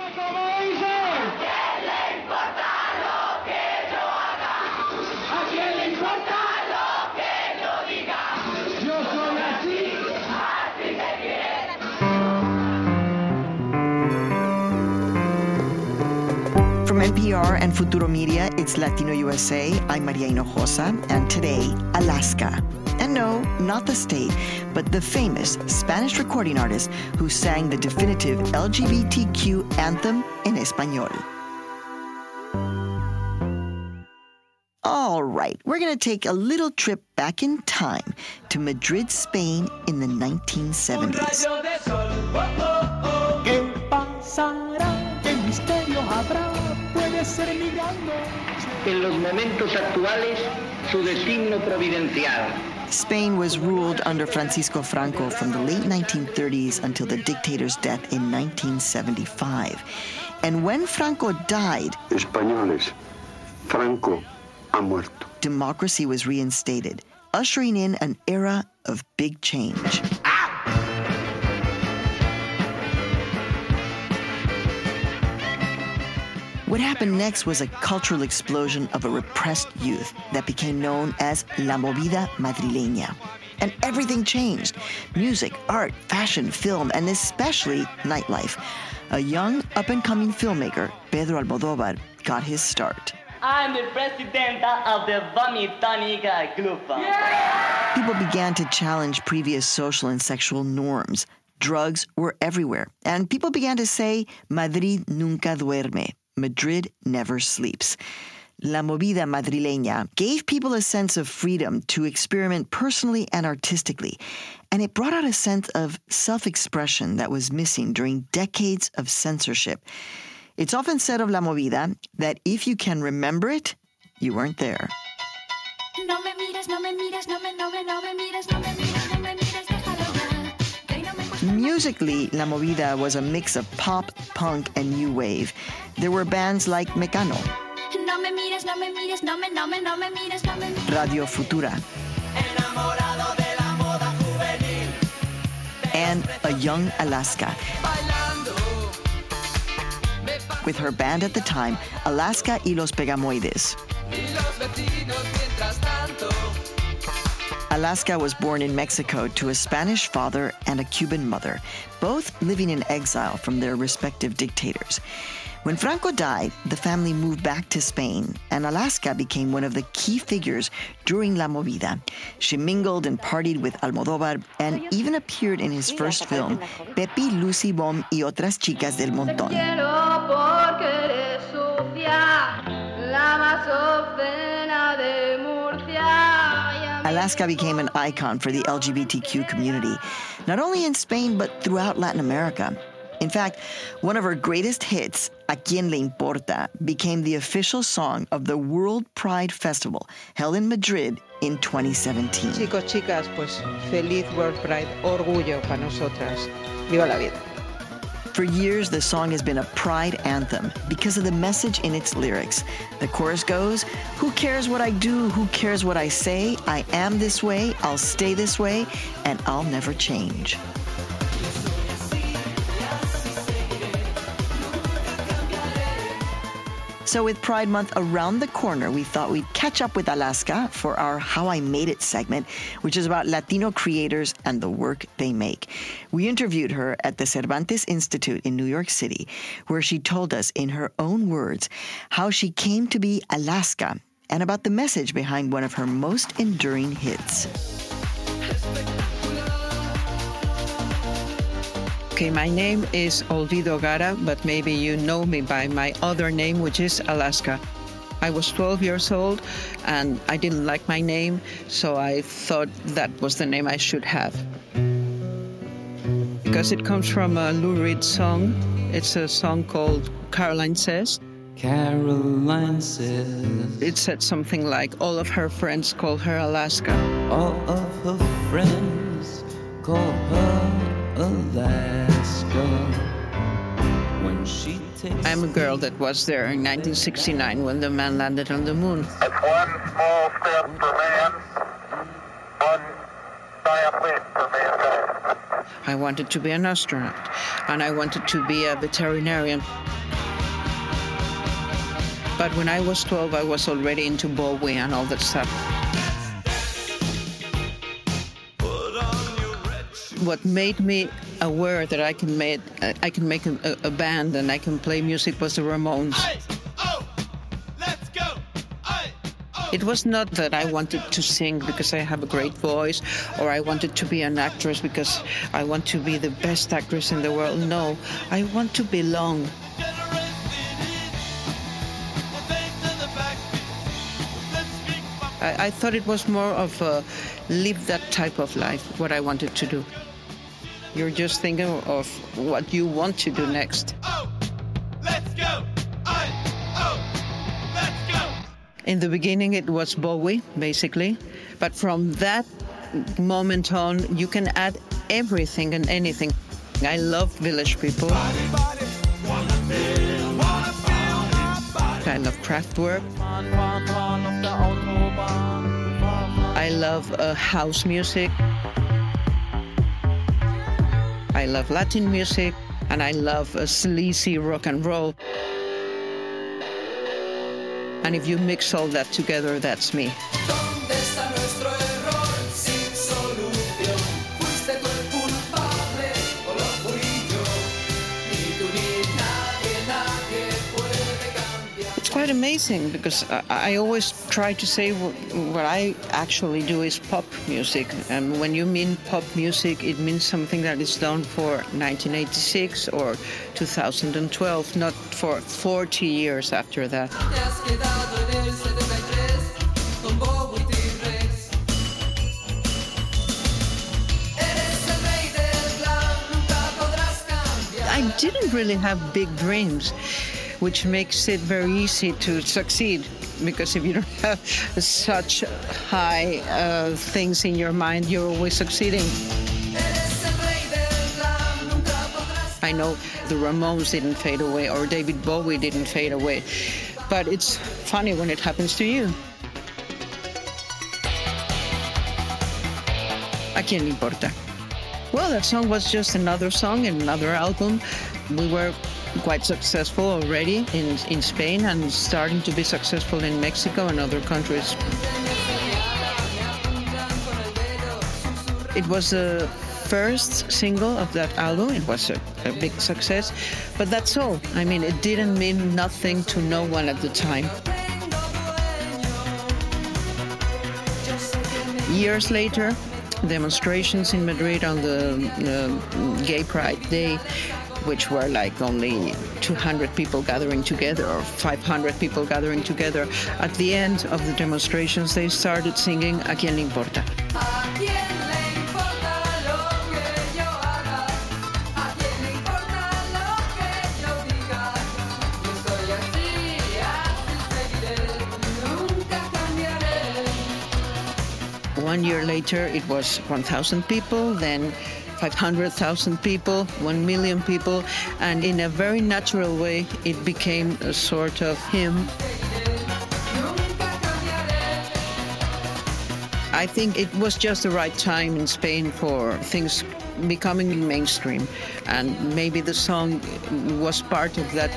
From NPR and Futuro Media, it's Latino USA. I'm Maria Hinojosa, and today, Alaska. And no, not the state, but the famous Spanish recording artist who sang the definitive LGBTQ anthem in Espanol. All right, we're going to take a little trip back in time to Madrid, Spain in the 1970s. En los momentos actuales, su destino providencial. Spain was ruled under Francisco Franco from the late 1930s until the dictator's death in 1975. And when Franco died, Españoles, Franco ha muerto. Democracy was reinstated, ushering in an era of big change. What happened next was a cultural explosion of a repressed youth that became known as La Movida Madrileña. And everything changed. Music, art, fashion, film, and especially nightlife. A young, up-and-coming filmmaker, Pedro Almodóvar, got his start. I'm the president of the Vomitónica Group. Yeah! People began to challenge previous social and sexual norms. Drugs were everywhere. And people began to say, Madrid nunca duerme. Madrid never sleeps. La Movida Madrileña gave people a sense of freedom to experiment personally and artistically, and it brought out a sense of self-expression that was missing during decades of censorship. It's often said of La Movida that if you can remember it, you weren't there. No me mires, no me mires, no me mires, no me mires, no me mires, Musically, La Movida was a mix of pop, punk, and new wave. There were bands like Mecano, Radio Futura, and a young Alaska. With her band at the time, Alaska y los Pegamoides. Alaska was born in Mexico to a Spanish father and a Cuban mother, both living in exile from their respective dictators. When Franco died, the family moved back to Spain, and Alaska became one of the key figures during La Movida. She mingled and partied with Almodóvar and even appeared in his first film, Pepi, Lucy, Bom y otras chicas del montón. Alaska became an icon for the LGBTQ community, not only in Spain, but throughout Latin America. In fact, one of her greatest hits, A Quien Le Importa, became the official song of the World Pride Festival, held in Madrid in 2017. Chicos, chicas, pues feliz World Pride, orgullo para nosotras. Viva la vida. For years, the song has been a pride anthem because of the message in its lyrics. The chorus goes, "Who cares what I do? Who cares what I say? I am this way, I'll stay this way, and I'll never change." So with Pride Month around the corner, we thought we'd catch up with Alaska for our How I Made It segment, which is about Latino creators and the work they make. We interviewed her at the Cervantes Institute in New York City, where she told us in her own words how she came to be Alaska and about the message behind one of her most enduring hits. Okay, my name is Olvido Gara, but maybe you know me by my other name, which is Alaska. I was 12 years old, and I didn't like my name, so I thought that was the name I should have. Because it comes from a Lou Reed song. It's a song called Caroline Says. Caroline says. It said something like, all of her friends call her Alaska. All of her friends call her Alaska. When she takes I'm a girl that was there in 1969 when the man landed on the moon. That's one small step for man, one giant leap for mankind. I wanted to be an astronaut, and I wanted to be a veterinarian. But when I was 12, I was already into Bowie and all that stuff. What made me aware that I can make a band and I can play music was the Ramones. It was not that I wanted to sing because I have a great voice, or I wanted to be an actress because I want to be the best actress in the world. No, I want to belong. I thought it was more of a live that type of life, what I wanted to do. You're just thinking of what you want to do next. Let's go! Let's go! In the beginning, it was Bowie, basically. But from that moment on, you can add everything and anything. I love Village People. I love Kraftwerk. I love house music. I love Latin music, and I love sleazy rock and roll. And if you mix all that together, that's me. It's quite amazing because I always try to say what I actually do is pop music. And when you mean pop music, it means something that is done for 1986 or 2012, not for 40 years after that. I didn't really have big dreams, which makes it very easy to succeed, because if you don't have such high things in your mind, you're always succeeding. I know the Ramones didn't fade away, or David Bowie didn't fade away, but it's funny when it happens to you. ¿A quién le importa? Well, that song was just another song in another album. We were quite successful already in Spain and starting to be successful in Mexico and other countries. It was the first single of that album. It was a big success, but that's all. I mean, it didn't mean nothing to no one at the time. Years later, demonstrations in Madrid on the Gay Pride Day, which were like only 200 people gathering together or 500 people gathering together. At the end of the demonstrations, they started singing ¿A quién le importa? One year later, it was 1,000 people, then 500,000 people, 1 million people, and in a very natural way, it became a sort of hymn. I think it was just the right time in Spain for things becoming mainstream, and maybe the song was part of that.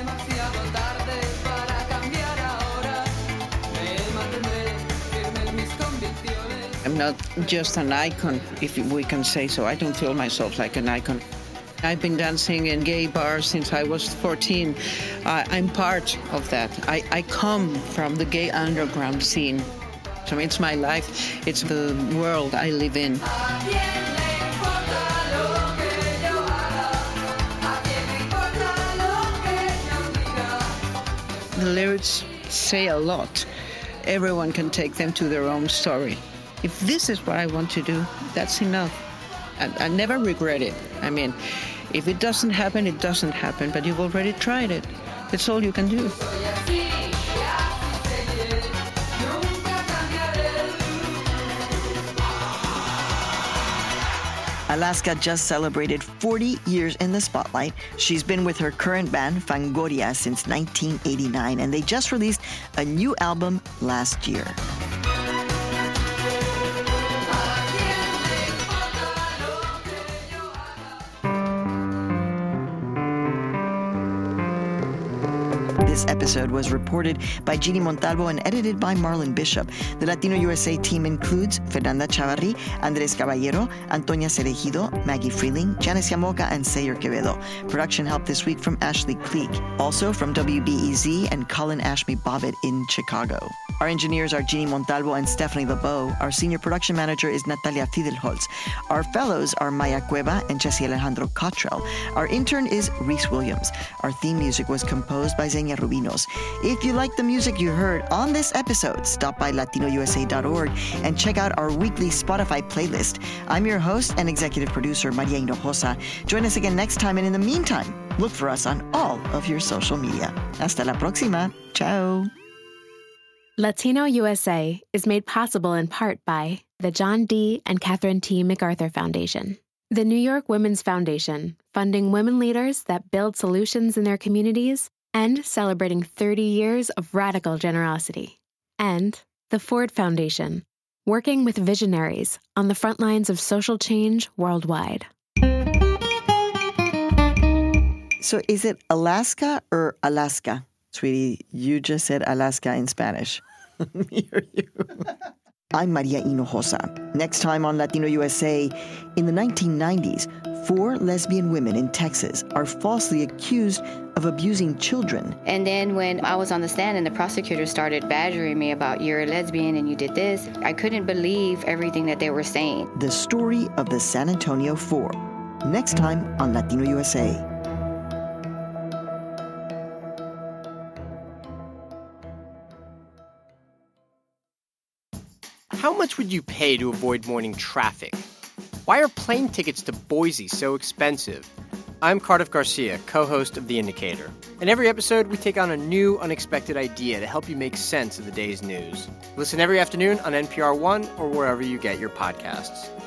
I'm not just an icon, if we can say so. I don't feel myself like an icon. I've been dancing in gay bars since I was 14. I'm part of that. I come from the gay underground scene. So it's my life. It's the world I live in. The lyrics say a lot. Everyone can take them to their own story. If this is what I want to do, that's enough. I never regret it. I mean, if it doesn't happen, it doesn't happen, but you've already tried it. That's all you can do. Alaska just celebrated 40 years in the spotlight. She's been with her current band, Fangoria, since 1989, and they just released a new album last year. This episode was reported by Jeannie Montalvo and edited by Marlon Bishop. The Latino USA team includes Fernanda Chavarri, Andres Caballero, Antonia Cerejido, Maggie Freeling, Janice Yamoca, and Sayer Quevedo. Production help this week from Ashley Cleek. Also from WBEZ and Colin Ashby Bobbitt in Chicago. Our engineers are Jeannie Montalvo and Stephanie LeBeau. Our senior production manager is Natalia Fidelholz. Our fellows are Maya Cueva and Jesse Alejandro Cottrell. Our intern is Reese Williams. Our theme music was composed by Xenia Rubinos. If you like the music you heard on this episode, stop by latinousa.org and check out our weekly Spotify playlist. I'm your host and executive producer, Maria Hinojosa. Join us again next time, and in the meantime, look for us on all of your social media. Hasta la próxima. Ciao. Latino USA is made possible in part by the John D. and Catherine T. MacArthur Foundation, the New York Women's Foundation, funding women leaders that build solutions in their communities and celebrating 30 years of radical generosity, and the Ford Foundation, working with visionaries on the front lines of social change worldwide. So is it Alaska or Alaska? Sweetie, you just said Alaska in Spanish. Me or you? I'm Maria Hinojosa. Next time on Latino USA, in the 1990s, 4 lesbian women in Texas are falsely accused of abusing children. And then when I was on the stand and the prosecutor started badgering me about, you're a lesbian and you did this, I couldn't believe everything that they were saying. The story of the San Antonio 4. Next time on Latino USA. How much would you pay to avoid morning traffic? Why are plane tickets to Boise so expensive? I'm Cardiff Garcia, co-host of The Indicator. In every episode, we take on a new, unexpected idea to help you make sense of the day's news. Listen every afternoon on NPR One or wherever you get your podcasts.